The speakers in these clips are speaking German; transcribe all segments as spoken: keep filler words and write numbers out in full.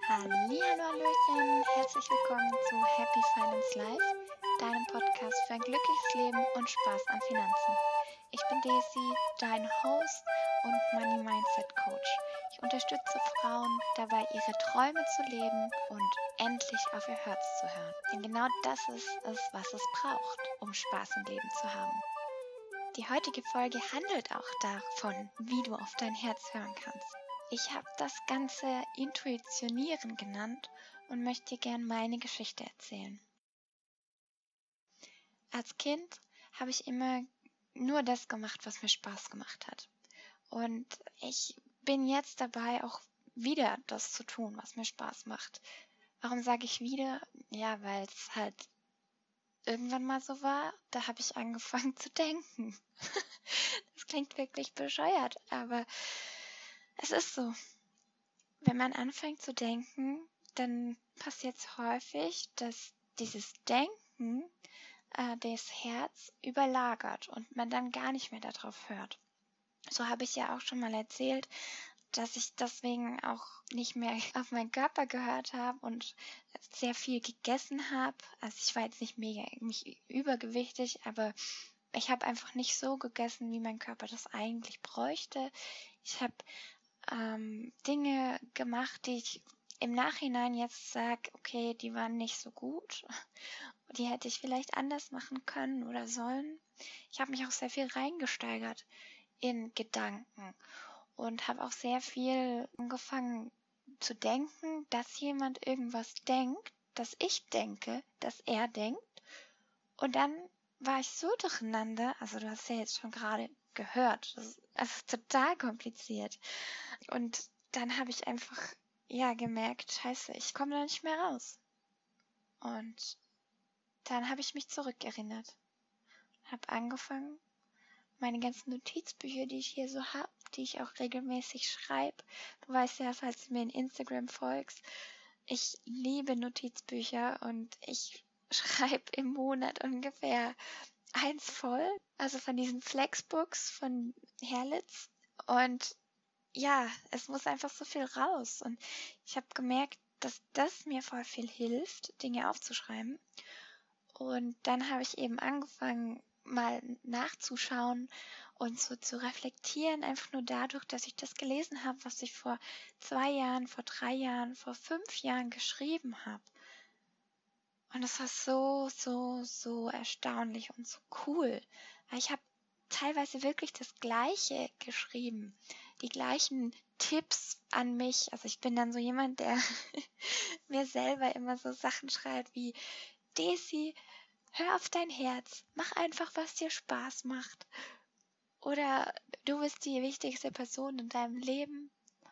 Hallihallo, Hallöchen, herzlich willkommen zu Happy Finance Life, deinem Podcast für ein glückliches Leben und Spaß an Finanzen. Ich bin Daisy, dein Host und Money Mindset Coach. Ich unterstütze Frauen dabei, ihre Träume zu leben und endlich auf ihr Herz zu hören. Denn genau das ist es, was es braucht, um Spaß im Leben zu haben. Die heutige Folge handelt auch davon, wie du auf dein Herz hören kannst. Ich habe das Ganze Intuitionieren genannt und möchte dir gerne meine Geschichte erzählen. Als Kind habe ich immer nur das gemacht, was mir Spaß gemacht hat. Und ich bin jetzt dabei, auch wieder das zu tun, was mir Spaß macht. Warum sage ich wieder? Ja, weil es halt irgendwann mal so war, da habe ich angefangen zu denken. Das klingt wirklich bescheuert, aber es ist so. Wenn man anfängt zu denken, dann passiert es häufig, dass dieses Denken äh, das Herz überlagert und man dann gar nicht mehr darauf hört. So habe ich ja auch schon mal erzählt, dass ich deswegen auch nicht mehr auf meinen Körper gehört habe und sehr viel gegessen habe. Also ich war jetzt nicht mega nicht übergewichtig, aber ich habe einfach nicht so gegessen, wie mein Körper das eigentlich bräuchte. Ich habe ähm, Dinge gemacht, die ich im Nachhinein jetzt sage, okay, die waren nicht so gut. Die hätte ich vielleicht anders machen können oder sollen. Ich habe mich auch sehr viel reingesteigert in Gedanken und habe auch sehr viel angefangen zu denken, dass jemand irgendwas denkt, dass ich denke, dass er denkt. Und dann war ich so durcheinander, also du hast ja jetzt schon gerade gehört, das ist, das ist total kompliziert. Und dann habe ich einfach, ja, gemerkt, scheiße, ich komme da nicht mehr raus. Und dann habe ich mich zurückerinnert. Habe angefangen, meine ganzen Notizbücher, die ich hier so habe, die ich auch regelmäßig schreibe. Du weißt ja, falls du mir in Instagram folgst, ich liebe Notizbücher und ich schreibe im Monat ungefähr eins voll. Also von diesen Flexbooks von Herlitz. Und ja, es muss einfach so viel raus. Und ich habe gemerkt, dass das mir voll viel hilft, Dinge aufzuschreiben. Und dann habe ich eben angefangen, mal nachzuschauen und so zu reflektieren, einfach nur dadurch, dass ich das gelesen habe, was ich vor zwei Jahren, vor drei Jahren, vor fünf Jahren geschrieben habe. Und es war so, so, so erstaunlich und so cool. Weil ich habe teilweise wirklich das Gleiche geschrieben. Die gleichen Tipps an mich. Also ich bin dann so jemand, der mir selber immer so Sachen schreibt wie: Daisy, hör auf dein Herz. Mach einfach, was dir Spaß macht. Oder du bist die wichtigste Person in deinem Leben.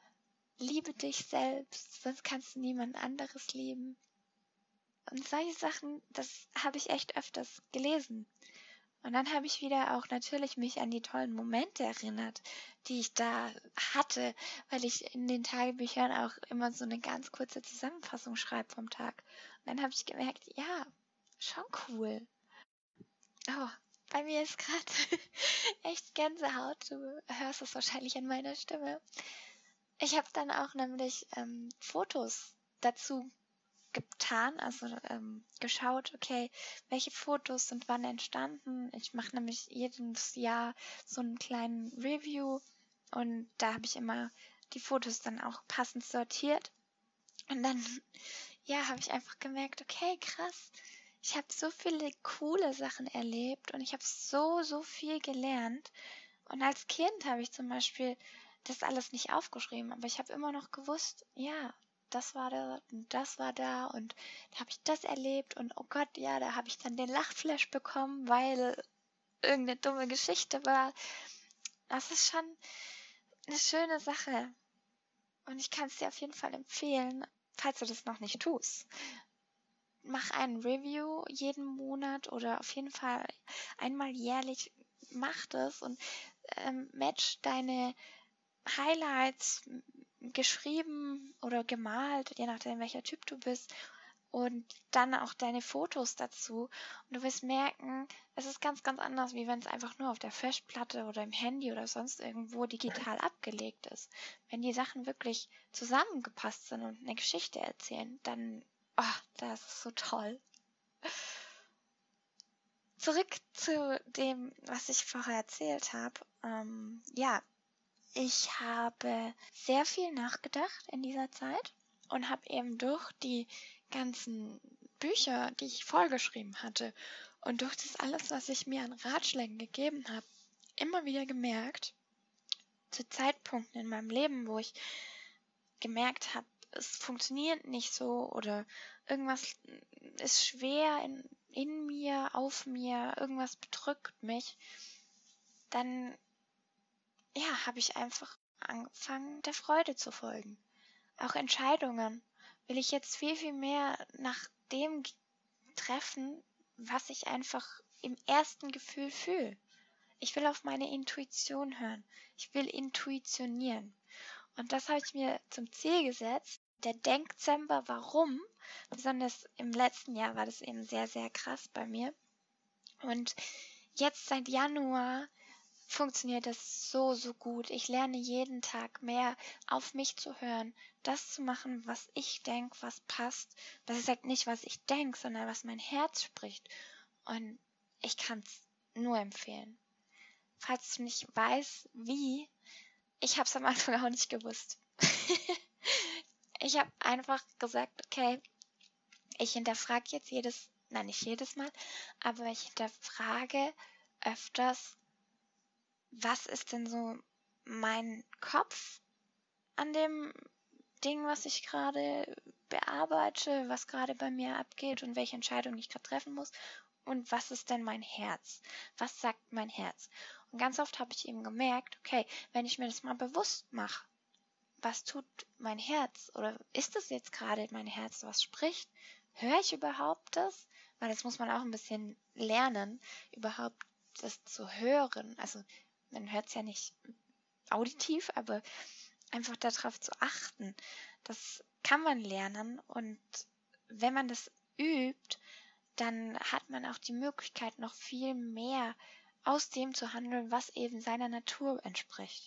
Liebe dich selbst, sonst kannst du niemand anderes lieben. Und solche Sachen, das habe ich echt öfters gelesen. Und dann habe ich wieder auch natürlich mich an die tollen Momente erinnert, die ich da hatte, weil ich in den Tagebüchern auch immer so eine ganz kurze Zusammenfassung schreibe vom Tag. Und dann habe ich gemerkt, ja, schon cool. Oh, bei mir ist gerade echt Gänsehaut. Du hörst es wahrscheinlich an meiner Stimme. Ich habe dann auch nämlich ähm, Fotos dazu getan, also ähm, geschaut, okay, welche Fotos sind wann entstanden. Ich mache nämlich jedes Jahr so einen kleinen Review und da habe ich immer die Fotos dann auch passend sortiert. Und dann, ja, habe ich einfach gemerkt, okay, krass, ich habe so viele coole Sachen erlebt und ich habe so, so viel gelernt. Und als Kind habe ich zum Beispiel das alles nicht aufgeschrieben, aber ich habe immer noch gewusst, ja, das war da und das war da und da habe ich das erlebt und oh Gott, ja, da habe ich dann den Lachflash bekommen, weil irgendeine dumme Geschichte war. Das ist schon eine schöne Sache und ich kann es dir auf jeden Fall empfehlen, falls du das noch nicht tust. Mach ein Review jeden Monat oder auf jeden Fall einmal jährlich, mach das und ähm, match deine Highlights geschrieben oder gemalt, je nachdem welcher Typ du bist, und dann auch deine Fotos dazu. Und du wirst merken, es ist ganz, ganz anders, wie wenn es einfach nur auf der Festplatte oder im Handy oder sonst irgendwo digital abgelegt ist. Wenn die Sachen wirklich zusammengepasst sind und eine Geschichte erzählen, dann, oh, das ist so toll. Zurück zu dem, was ich vorher erzählt habe. Ähm, ja, ich habe sehr viel nachgedacht in dieser Zeit und habe eben durch die ganzen Bücher, die ich vollgeschrieben hatte und durch das alles, was ich mir an Ratschlägen gegeben habe, immer wieder gemerkt, zu Zeitpunkten in meinem Leben, wo ich gemerkt habe, es funktioniert nicht so oder irgendwas ist schwer in, in mir, auf mir, irgendwas bedrückt mich, dann ja, habe ich einfach angefangen, der Freude zu folgen. Auch Entscheidungen will ich jetzt viel, viel mehr nach dem treffen, was ich einfach im ersten Gefühl fühle. Ich will auf meine Intuition hören. Ich will intuitionieren. Und das habe ich mir zum Ziel gesetzt. Der Denkzember, warum? Besonders im letzten Jahr war das eben sehr, sehr krass bei mir. Und jetzt seit Januar funktioniert das so, so gut. Ich lerne jeden Tag mehr auf mich zu hören, das zu machen, was ich denke, was passt. Das ist halt nicht, was ich denke, sondern was mein Herz spricht. Und ich kann es nur empfehlen. Falls du nicht weißt, wie, ich habe es am Anfang auch nicht gewusst. Ich habe einfach gesagt, okay, ich hinterfrage jetzt jedes, nein, nicht jedes Mal, aber ich hinterfrage öfters, was ist denn so mein Kopf an dem Ding, was ich gerade bearbeite, was gerade bei mir abgeht und welche Entscheidung ich gerade treffen muss und was ist denn mein Herz? Was sagt mein Herz? Und ganz oft habe ich eben gemerkt, okay, wenn ich mir das mal bewusst mache, was tut mein Herz oder ist es jetzt gerade mein Herz, was spricht? Höre ich überhaupt das? Weil das muss man auch ein bisschen lernen, überhaupt das zu hören. Also man hört es ja nicht auditiv, aber einfach darauf zu achten, das kann man lernen und wenn man das übt, dann hat man auch die Möglichkeit, noch viel mehr aus dem zu handeln, was eben seiner Natur entspricht.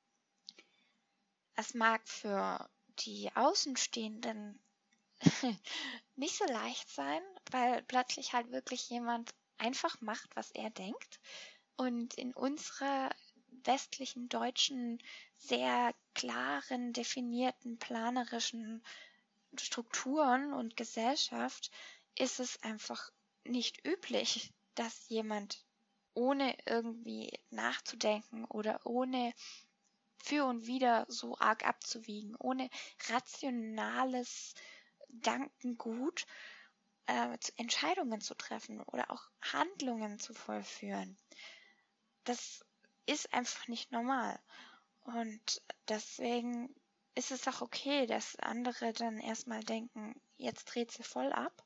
Es mag für die Außenstehenden nicht so leicht sein, weil plötzlich halt wirklich jemand einfach macht, was er denkt. Und in unserer westlichen, deutschen, sehr klaren, definierten, planerischen Strukturen und Gesellschaft ist es einfach nicht üblich, dass jemand ohne irgendwie nachzudenken oder ohne für und wider so arg abzuwiegen, ohne rationales Gedankengut äh, Entscheidungen zu treffen oder auch Handlungen zu vollführen. Das ist einfach nicht normal. Und deswegen ist es auch okay, dass andere dann erstmal denken, jetzt dreht sie voll ab.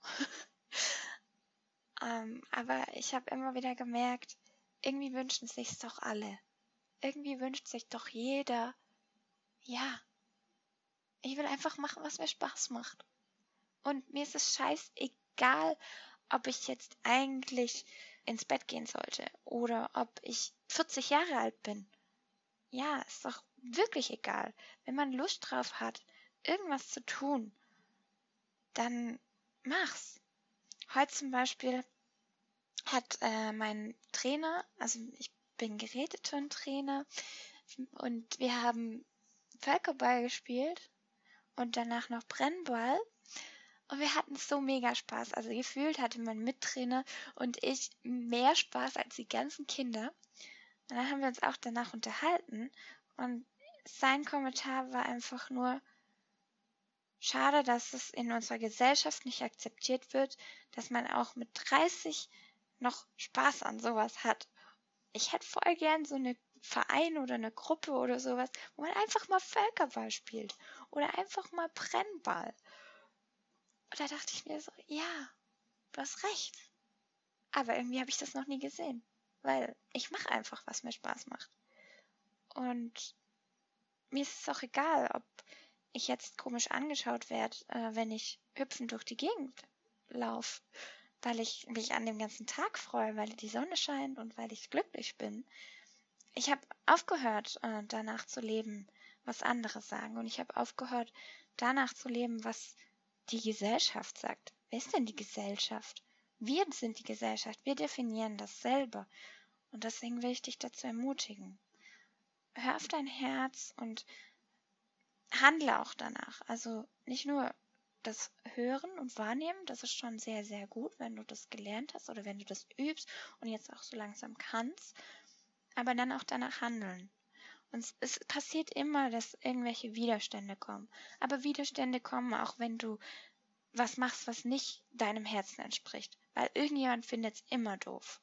ähm, aber ich habe immer wieder gemerkt, irgendwie wünschen sich's doch alle. Irgendwie wünscht sich doch jeder, ja, ich will einfach machen, was mir Spaß macht. Und mir ist es scheißegal, ob ich jetzt eigentlich ins Bett gehen sollte oder ob ich vierzig Jahre alt bin. Ja, ist doch wirklich egal. Wenn man Lust drauf hat, irgendwas zu tun, dann mach's. Heute zum Beispiel hat äh, mein Trainer, also ich bin Geräteturntrainer und wir haben Völkerball gespielt und danach noch Brennball. Und wir hatten so mega Spaß. Also gefühlt hatte mein Mittrainer und ich mehr Spaß als die ganzen Kinder. Und dann haben wir uns auch danach unterhalten. Und sein Kommentar war einfach nur, schade, dass es in unserer Gesellschaft nicht akzeptiert wird, dass man auch mit dreißig noch Spaß an sowas hat. Ich hätte voll gern so eine Verein oder eine Gruppe oder sowas, wo man einfach mal Völkerball spielt oder einfach mal Brennball. Und da dachte ich mir so, ja, du hast recht. Aber irgendwie habe ich das noch nie gesehen, weil ich mache einfach, was mir Spaß macht. Und mir ist es auch egal, ob ich jetzt komisch angeschaut werde, äh, wenn ich hüpfend durch die Gegend laufe, weil ich mich an dem ganzen Tag freue, weil die Sonne scheint und weil ich glücklich bin. Ich habe aufgehört, äh, danach zu leben, was andere sagen. Und ich habe aufgehört, danach zu leben, was die Gesellschaft sagt. Wer ist denn die Gesellschaft? Wir sind die Gesellschaft. Wir definieren das selber. Und deswegen will ich dich dazu ermutigen. Hör auf dein Herz und handle auch danach. Also nicht nur das Hören und Wahrnehmen, das ist schon sehr, sehr gut, wenn du das gelernt hast oder wenn du das übst und jetzt auch so langsam kannst. Aber dann auch danach handeln. Und es, es passiert immer, dass irgendwelche Widerstände kommen. Aber Widerstände kommen auch, wenn du was machst, was nicht deinem Herzen entspricht. Weil irgendjemand findet es immer doof.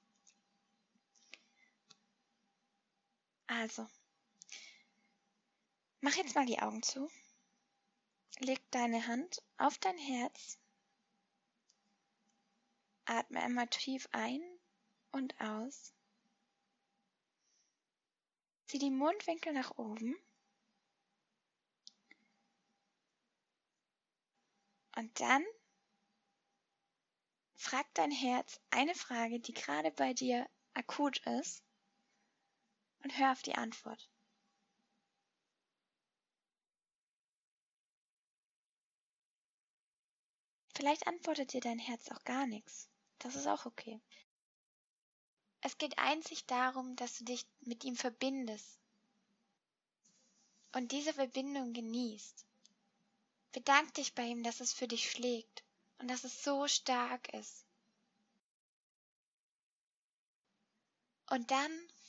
Also, mach jetzt mal die Augen zu. Leg deine Hand auf dein Herz. Atme einmal tief ein und aus. Zieh die Mundwinkel nach oben. Und dann frag dein Herz eine Frage, die gerade bei dir akut ist. Und hör auf die Antwort. Vielleicht antwortet dir dein Herz auch gar nichts. Das ist auch okay. Es geht einzig darum, dass du dich mit ihm verbindest und diese Verbindung genießt. Bedank dich bei ihm, dass es für dich schlägt und dass es so stark ist. Und dann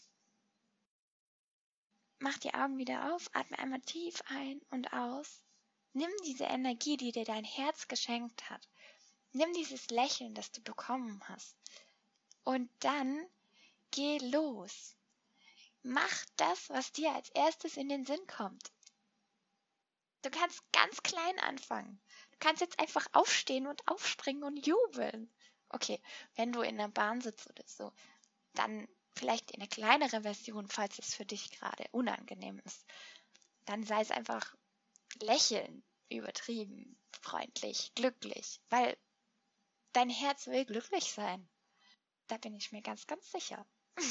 mach die Augen wieder auf, atme einmal tief ein und aus. Nimm diese Energie, die dir dein Herz geschenkt hat. Nimm dieses Lächeln, das du bekommen hast. Und dann geh los. Mach das, was dir als erstes in den Sinn kommt. Du kannst ganz klein anfangen. Du kannst jetzt einfach aufstehen und aufspringen und jubeln. Okay, wenn du in der Bahn sitzt oder so, dann vielleicht in eine kleinere Version, falls es für dich gerade unangenehm ist. Dann sei es einfach lächeln, übertrieben, freundlich, glücklich, weil dein Herz will glücklich sein. Da bin ich mir ganz, ganz sicher.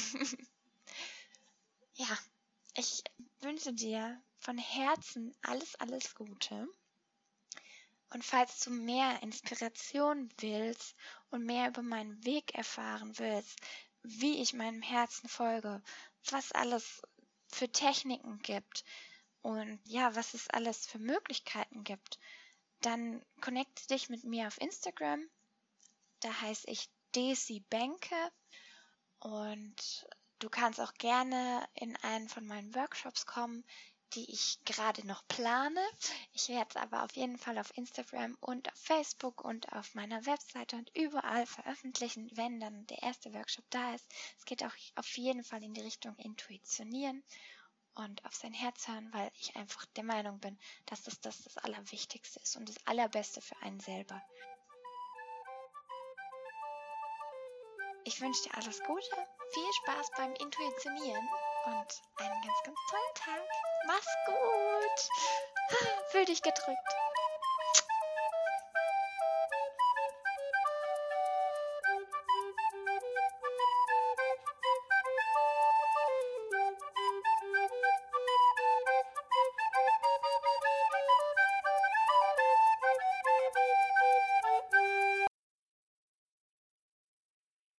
Ja, ich wünsche dir von Herzen alles, alles Gute. Und falls du mehr Inspiration willst und mehr über meinen Weg erfahren willst, wie ich meinem Herzen folge, was alles für Techniken gibt und ja, was es alles für Möglichkeiten gibt, dann connecte dich mit mir auf Instagram. Da heiße ich Desi Benke und du kannst auch gerne in einen von meinen Workshops kommen, die ich gerade noch plane. Ich werde es aber auf jeden Fall auf Instagram und auf Facebook und auf meiner Webseite und überall veröffentlichen, wenn dann der erste Workshop da ist. Es geht auch auf jeden Fall in die Richtung Intuitionieren und auf sein Herz hören, weil ich einfach der Meinung bin, dass das das, das Allerwichtigste ist und das Allerbeste für einen selber. Ich wünsche dir alles Gute, viel Spaß beim Intuitionieren und einen ganz, ganz tollen Tag. Mach's gut. Fühl dich gedrückt.